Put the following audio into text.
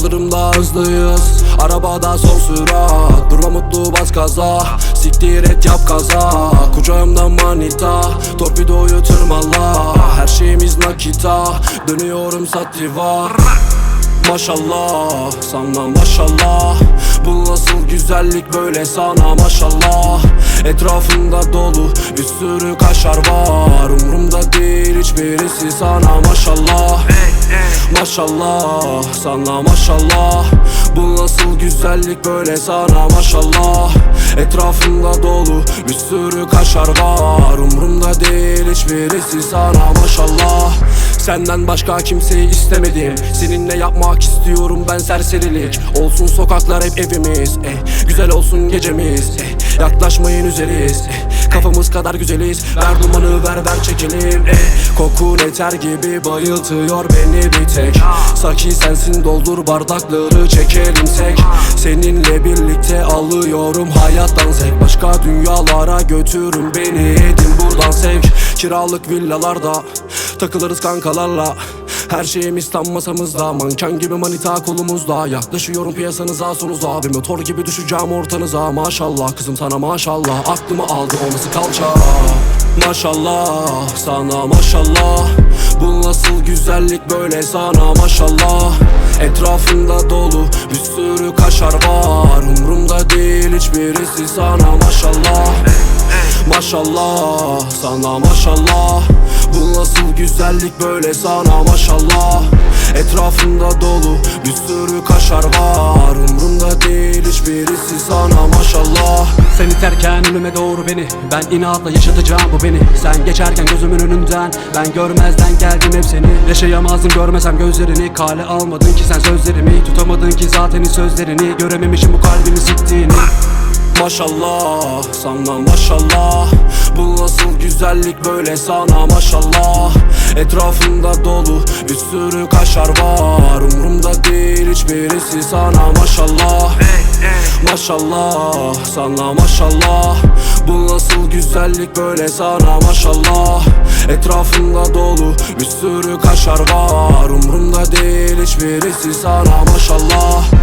Kaldırımda hızlıyız, arabada son sürat. Durma mutlu bas gaza, siktir et yap kaza. Kucağımda manita, torpidoyu tırmala. Her şeyimiz nakita, dönüyorum sativa. Maşallah sana maşallah, bu nasıl güzellik böyle sana maşallah. Etrafında dolu bir sürü kaşar var, umurumda değil hiçbirisi sana maşallah. Maşallah sana maşallah, bu nasıl güzellik böyle sana maşallah. Etrafında dolu bir sürü kaşar var, umurumda değil hiçbirisi sana maşallah. Senden başka kimseyi istemedim, seninle yapmak istiyorum ben serserilik. Olsun sokaklar hep evimiz, güzel olsun gecemiz, yaklaşmayın üzeriz, kafamız kadar güzeliz. Ver dumanı ver çekelim, kokun eter gibi bayıltıyor beni bir tek. Saki sensin, doldur bardakları çekelim tek. Seninle birlikte alıyorum hayattan zevk. Başka dünyalara götürün beni, edin buradan sevk. Kiralık villalarda takılırız kankalarla, her şeyimiz tam masamızda. Manken gibi manita kolumuzda, yaklaşıyorum piyasanıza son uzağa. Ve motor gibi düşeceğim ortanıza. Maşallah kızım sana maşallah, aklımı aldı o nasıl kalça. Maşallah sana maşallah, bu nasıl güzellik böyle sana maşallah. Etrafında dolu bir sürü kaşar var, umurumda değil hiçbirisi sana maşallah. Maşallah sana maşallah, bu nasıl güzellik böyle sana maşallah. Etrafında dolu bir sürü kaşar var, umurumda değil hiçbirisi sana maşallah. Sen iterken önüme doğru beni, ben inatla yaşatacağım bu beni. Sen geçerken gözümün önünden, ben görmezden geldim hep seni. Yaşayamazdım görmesem gözlerini, kale almadın ki sen sözlerimi. Tutamadın ki zaten sözlerini, görememişim bu kalbimi siktiğini. Maşallah sana maşallah, bu nasıl güzellik böyle sana maşallah. Etrafında dolu bir sürü kaşar var, umurumda değil hiçbirisi sana maşallah. Maşallah sana maşallah, bu nasıl güzellik böyle sana maşallah. Etrafında dolu bir sürü kaşar var, umurumda değil hiçbirisi sana maşallah.